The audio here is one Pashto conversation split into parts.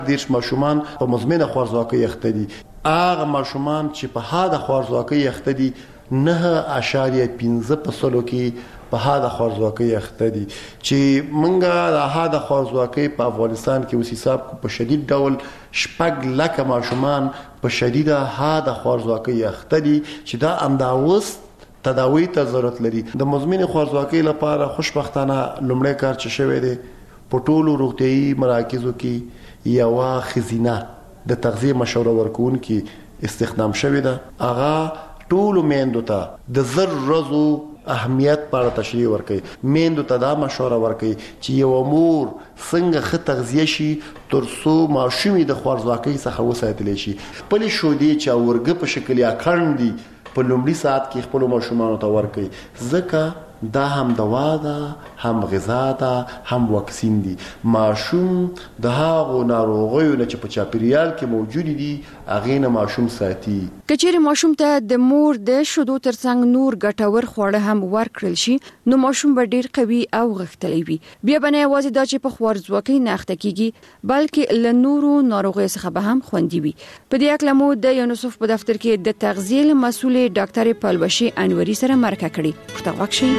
دیرش ماشومان په مزمنه خوارځواکۍ اخته دي. هغه ماشومان چې په حاده خوارځواکۍ اخته دي 9.15% کې په حاده خوارځواکۍ اخته دي چې منګه د حاده خوارځواکۍ په افغانستان کې اوس حساب په شدید ډول 6 لک ماشومان په شدیده حاده خوارځواکۍ اخته دي چې دا انداوس تداوی ته ضرورت لري. د مزمنه خوارځواکۍ لپاره خوشبختانه لومړی کار چې شوی دی په ټولو روغتیايي مراکزو کې یو خزینه د تغذیه مشوره ورکوونکي استخدام شوی ده. هغه ټولو میندو ته د زر ورځو اهمیت پر تشریح ورکړي. میندو ته دا مشوره ورکړي چې یو مور څنګه ښه تغذیه شي ترڅو ماشومې د خوارځواکۍ څخه وساتل شي. خپل شودې چې اورګه په شکل یا کړندي په لومړي ساعت کې خپل ماشومان ته ورکړي ځکه دا هم دوا ده هم غذا ده هم واکسین دي. ماشوم د هغو ناروغیو نه چې په چاپیریال کې موجود دي هغه نه ماشوم ساتي. کچېرې ماشوم ته د مور د شودو ترڅنګ نور ګټور خواړه هم ورکړل شي نو ماشوم به ډیر قوي او غښتلی وي. بیا به نه یوازې دا چې په خوارځواکۍ نه اخته کیږي بلکې له نورو ناروغیو څخه به هم خوندي وي. په دې اړه مو د یونیسف په دفتر کې د تغذیه مسؤل ډاکټر پلوشي انوري سره مرکه کړې. پښتو واکشي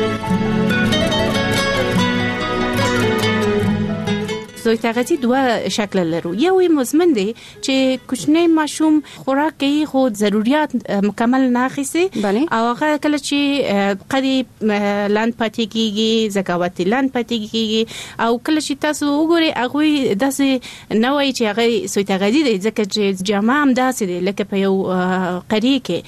زوی تغذیه دوه شکل لرو. یو مزمن دی چې کوچنی ماشوم خوراک کوي خو ضرورت مکمل نه اخیسي او هغه کله چې قدی لاند پاتې کیږي زکاوت لاند پاتې کیږي او کله چې تاسو وګورئ هغه داسې نه وایي چې هغه زوی تغذیه دی ځکه چې جامه هم داسې دی لکه په یو قری کې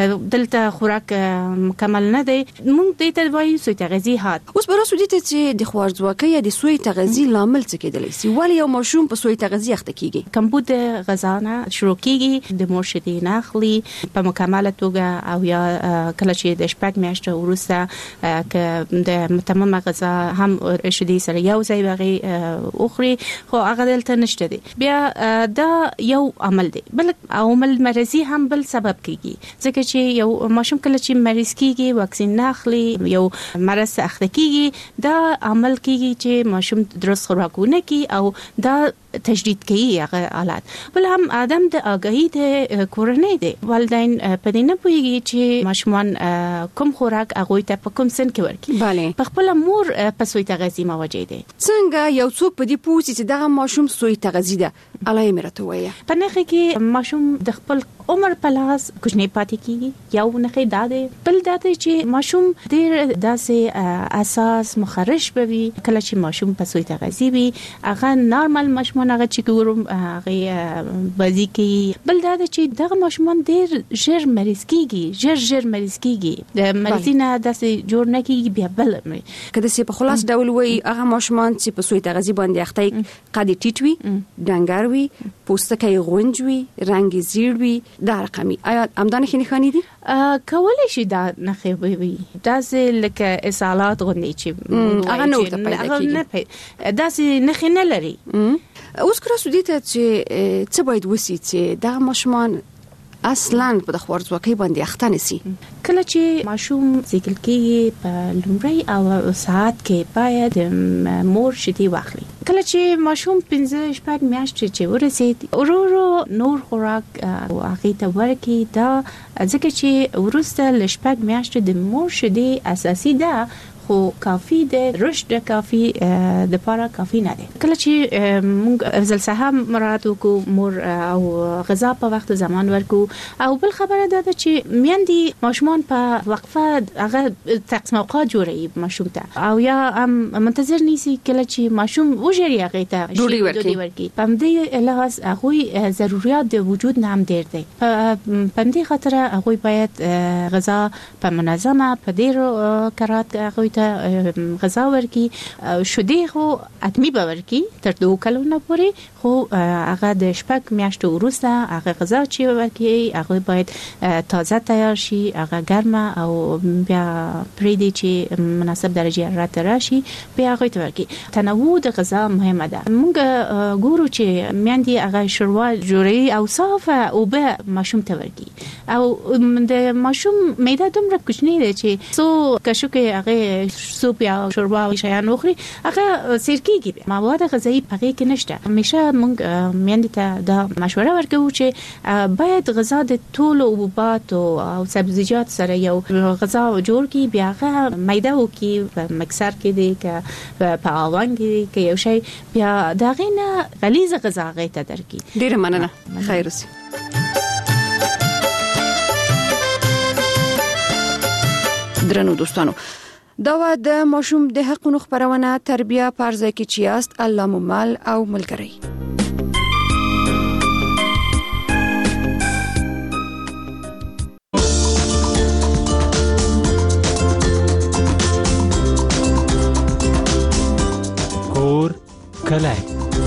دلته خوراک مکمل نه دی. موږ دې ته وایو زوی تغذیه هات. اوس به راسو دي چې د خوارځواکۍ یا د سوی تغذیه لامل څه کېدلی شي؟ ولی یو ماشوم په سوی تغذیه اخته کیږي؟ کمبود غذا نه شروع کیږي د مور شیدې نه اخلي په مکمله توګه او یا کله چې د شپږ میاشتو وروسته ک د متممه غذا هم شیدې سره یو ځای وغي اخري خو هغه دلته نشته دي. بیا دا یو عمل دی. بل عمل مرضی هم بل سبب کیږي ځکه چې یو ماشوم کله چې مریض کیږي واکسین نه اخلي یو مرض اخته کیږي دا عمل کیږي چې ماشوم درست خوراکونه کی او دا تجدید کوي هغه حالات. بل هم عدم د آگاهی د کورنۍ دی. والدین په دې نه پوهیږي چې ماشومان کوم خوراک هغه ته په کوم سن کې ورکړي. په خپل مور په سوی تغذیه موجه دي. څنګه یو څوک په دې پوهیږي چې دا ماشوم سوی تغذیه ده؟ علای مرته وایي په نخې کې ماشوم د خپل عمر په لاس کوچنی پاتې کیږي. یو نخې دا دی. بل دا دی چې ماشوم ډیر داسې اساس مخرش بوي کله چې ماشوم په سوی تغذیه وي هغه نارمل ماشومان هغه چې ګورم هغه بازی کوي. بل دا چې دغه ماشومان ډیر ژر مریض کیږي ژر مریض کیږي د مریضینه داسې جوړ نه کیږي. بیا بل کله چې په خلاص ډول وي هغه ماشومان چې په سوی تغذیه باندې اخته قد ټیټ وي ډنګر وي پوستکی غونج وي رنگ زیړ وي دا رقمي. آیا همدانه خني دي کولای شي دا نخې وي داسې لکه اسهالات غوندي چې هغه نو ته پیدا کیږي داسې نخې نه لري. اوس کرا سودیته چې څه باید وسی چې دا ماشومان اصلا په خوارځواکۍ باندې اخته نشي؟ کله چې ماشوم زیږل کېږي په لومړی او ساعت کې باید مور شیدې واخلي. کله چې ماشوم 15-16 میاشتې چې ورسید ورو نور خوراک هغه ته ورکړي دا ځکه چې ورسته لشپږ میاشتې د مور شیدې اساسي ده خو کافی ده رشد کافی د پاره کافی نه ده. کله چې موږ افضل صاحب مراد وکړو مور او غذا په وخت زمان ورکو او بل خبره ده چې میاندي ماشومان په وقفه هغه تقسیم اوقات جوړي ماشوم ته او یا هم منتظر نیسی کله چې ماشوم وژری هغه ته ډوډۍ ورکي. په دې لحاظ هغه ضرورت د وجود نام ډیر دی. په دې خاطر هغه باید غذا په منظمه په ډیر کرات هغه غذا ورکی شودې خو اتمی باور کی تر 2 کلونو پورې خو هغه د شپږ میاشتو وروسته هغه غذا چې ورکی هغه باید تازه تیار شي هغه ګرمه او بیا پریدي چې مناسب درجه حرارت راشي بیا هغه ورکی. تنوع د غذا مهمه ده. موږ ګورو چې میاندي هغه شوروا جوړي او صافه او به ماشوم ته ورکی او د ماشوم معده دومره کوچنی ده چې سو کشو کې هغه سوپ یا شوربه او شیان وخوري هغه سرکیږي مواد غذایی پکې کې نشته. همیشه موږ میندې ته دا مشوره ورکوو چې باید غذا د ټولو حبوبات او سبزیجات سره یو غذا جوړ کی، بیا هغه میده وکي په مکسر کې دی که په اوون کې کې یو شی بیا دا غینه غلیظ غذا غیته درکې. ډیره مننه. خیر اوسې. درنو دوستانو، دا د ماشوم د حقونو خبرونه تربیه پرځای کې چیاست الله ممل او ملګری. کور کلای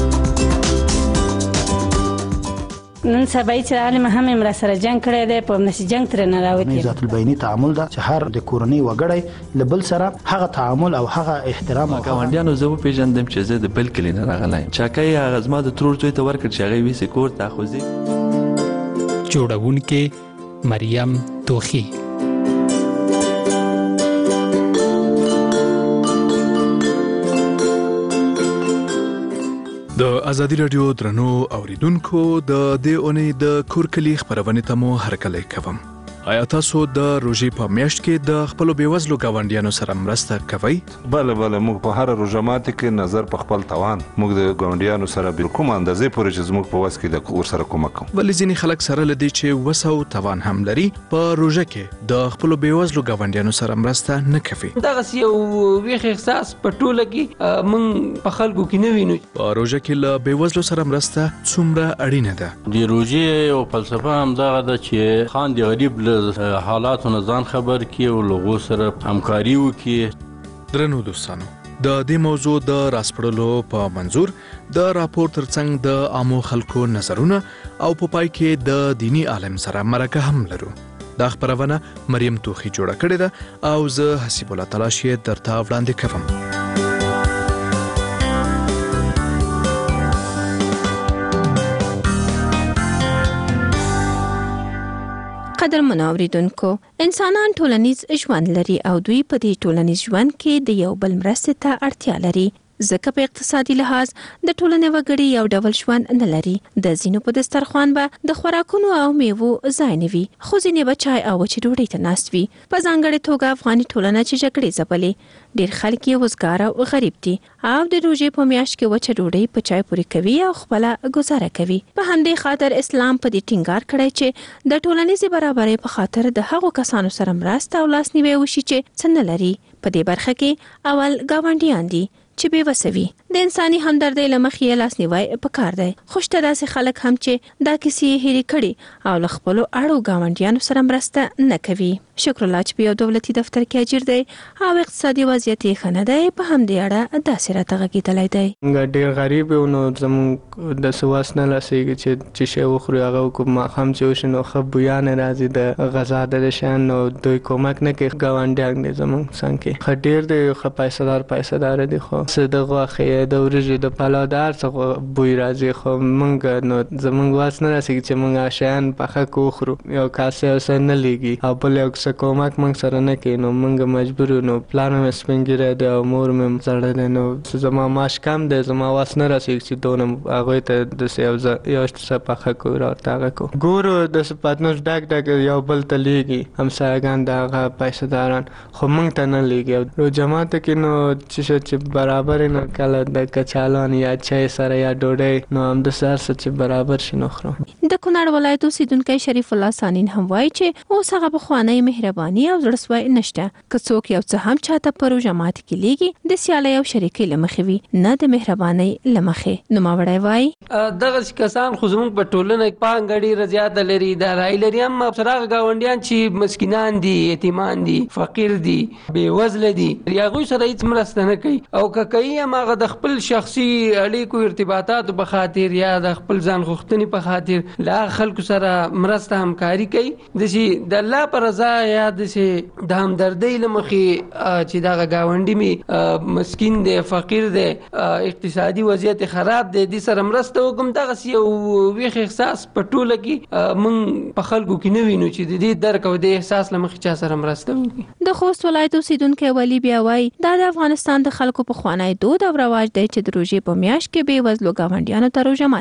نن سبا چې عالم هم امر سره جنگ کړی دی، په نشي جنگ تر نه راوتی. ذات البینی تعامل دا چې هر د کورنۍ وګړی لبل سره هغه تعامل او هغه احترام او ګاونډیانو زه پیژندم چې زه د بل کلی نه راغلی چاکای هغه زما د ترور زوی ته ورکړ چې هغه ویسي کور ته خوځي. جوړونکې مریم توخی. د ازادي رادیو درنو اوریدونکو د دې اونۍ د کورکلی خبرونه ته مو هرکلی کوم. آیا تاسو د روژې په میاشت کې د خپل بیوزلو ګاونډیانو سره مرسته کوئ؟ بله موږ په هر روژه ماتي کې نظر په خپل توان موږ د ګاونډیانو سره بل کوم اندازې پورې چې زموږ په وس کې د ور سره کومک کوو. بلې ځینې خلک سره لدی چې وس او توان هم لري په روژه کې د خپل بیوزلو ګاونډیانو سره مرسته نه کوي. دغه یو ویخ احساس په ټوله کې موږ په خلکو کې نه وینو. په روژه کې له بیوزلو سره مرسته څومره اړینه ده. د روژې او فلسفه هم دغه ده چې خان دی غریب حالاتو نه ځان خبر کی او لغو سره همکاري وکي. درنو دوستانو، د دې موضوع د راسپړلو په منظور د راپور ترڅنګ د عامو خلکو نظرونه او په پای کې د دینی عالم سره مرکه هم لرو. دا خبرونه مریم توخی جوړه کړې ده او زه حسیب الله تلاشی درته وړاندې کوم. قدر منوریدونکو، انسانان ټولنیز ژوند لري او دوی په دې ټولنیز ژوند کې د یو بل مرستې ته اړتیا لري. ځکه په اقتصادي لحاظ د ټولنې وګړي یو ډول ژوند نه لري. د ځینو په دسترخوان به د خوراکونو او میوو ځای نه وي، خو ځینې به چای او وچې ډوډۍ ته ناست وي. په ځانګړې توګه افغاني ټولنه چې جګړې ځپلې، ډېر خلک یې وزګار او غریب دي او د روژې په میاشت کې وچه ډوډۍ په چای پورې کوي او خپله ګزاره کوي. په همدې خاطر اسلام په دې ټینګار کړی چې د ټولنیزې برابرۍ په خاطر د هغو کسانو سره مرسته او لاسنیوی وشي چې څه نه لري. په دې برخه کې اول ګاونډیان دي چې بې وسوي. د انساني همدردۍ له مخې لاسنیوی پکار دی. خو شته داسې خلک هم چې دا کیسې هېرې کړي او له خپلو اړو ګاونډیانو سره مرسته نه کوي. شکر الله چې په یو دولتي دفتر کې اجر دی او اقتصادي وضعیت یې ښه نه دی. په همدې اړه داسې راته غږېدلی دی. موږ ډېر غریب یو، نو زموږ د څه وس نه رسېږي چې شی وخورو. هغه وکړو ماښام چې وشي نو ښه بویان راځي د غذا د شیان، نو دوی کومک نه کوي. ګاونډیان دي زموږ څنګ کې ښه ډېر دی، ښه پیسه‌دار دي، خو څه د غوښې د وریجو د پلاو د هر څه بوی راځي. خو موږ نو زموږ وس نه رسېږي چې موږ شیان پخه کړو وخورو. یو کاسې یو څه نه لېږي او بل یو څه کومک موږ سره نه کوي. نو موږ مجبور یو. نو پلار مې سپین ږیری دی او مور مې زړه دی، نو زما معاش کم دی، زما وس نه رسېږي چې دونه هغوی ته داسې یو څه پخه کړو راته هغه کړو. ګورو داسې پتنوس ډک یو بل ته لېږي، همسایګان د هغه پیسه‌داران، خو موږ ته نه لېږي. رو جماعت کې نو چې برابر نو کله د کچالان یا چای سره یا ډوډۍ، نو همداسې هر څه چې برابر شي نو خورو. د کونړ ولایت اوسیدونکی شریف الله سانین هم وایي چې اوس هغه پخوانۍ مهرباني او زړهسوی نشته. که څوک یو څه هم چاته په روژه ماتي کې لېږي، د سیالۍ او شریکۍ له مخې وي، نه د مهربانۍ له مخې. نوموړی وایي دغه کسان خو زموږ په ټولنه کې پانګه ډېره زیاته لري، دا رای لري. هم سره هغه ګاونډیان چې مسکینان دي، یتیمان دي، فقیر دي، بې وزله دي، هغوی سره هېڅ مرسته نه کوي. او کوي هغه د خپل شخصي اړیکو ارتباطاتو په خاطر یا د خپل ځان غوښتنې په خاطر لا خلکو سره مرسته همکاري کوي د الله پر رضا یا د همدردۍ له مخې چې دغه ګاونډي می مسکین دی فقیر دی اقتصادي وضعیت خراب دی د سره مرسته وکم دغه یو ویښ احساس په ټوله کې مونږ په خلکو کې نه وینو چې د دې درک او د احساس له مخې چا سره مرسته وکړي. د خوست ولایت اوسیدونکي ولی بیا وایي دا د افغانستان د خلکو پخوانی دود او رواج دی چې د روژې په میاشت کې بې وزلو ګاونډیانو ته روژه